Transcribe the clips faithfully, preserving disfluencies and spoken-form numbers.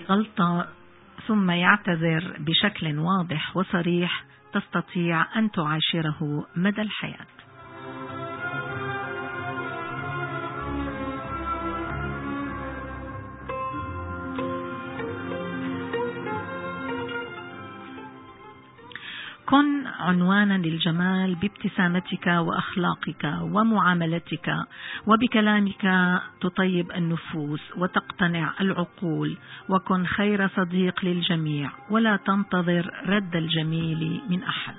غلطة ثم يعتذر بشكل واضح وصريح تستطيع أن تعاشره مدى الحياة. كن عنوانا للجمال بابتسامتك وأخلاقك ومعاملتك وبكلامك تطيب النفوس وتقتنع العقول، وكن خير صديق للجميع ولا تنتظر رد الجميل من أحد.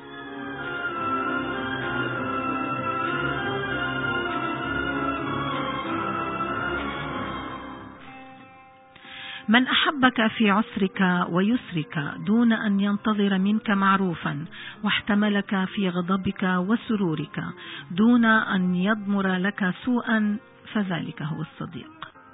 من أحبك في عسرك ويسرك دون أن ينتظر منك معروفا، واحتملك في غضبك وسرورك دون أن يضمر لك سوءا، فذلك هو الصديق.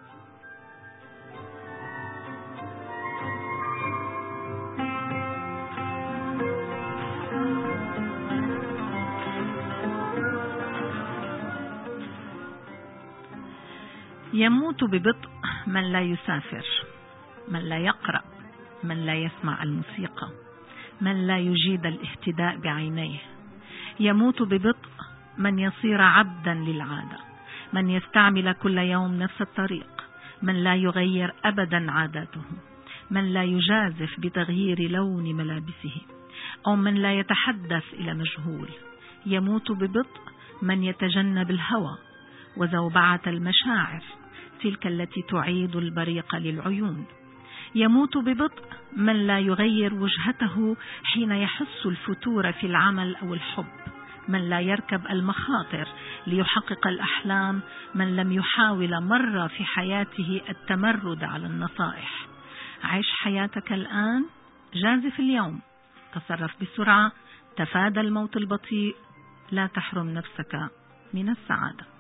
يموت ببطء من لا يسافر، من لا يقرأ، من لا يسمع الموسيقى، من لا يجيد الاهتداء بعينيه. يموت ببطء من يصير عبدا للعادة، من يستعمل كل يوم نفس الطريق، من لا يغير أبدا عاداته، من لا يجازف بتغيير لون ملابسه، أو من لا يتحدث إلى مجهول. يموت ببطء من يتجنب الهوى وزوبعة المشاعر، تلك التي تعيد البريق للعيون. يموت ببطء من لا يغير وجهته حين يحس الفتور في العمل أو الحب، من لا يركب المخاطر ليحقق الأحلام، من لم يحاول مرة في حياته التمرد على النصائح. عيش حياتك الآن، جازف اليوم، تصرف بسرعة، تفادى الموت البطيء، لا تحرم نفسك من السعادة.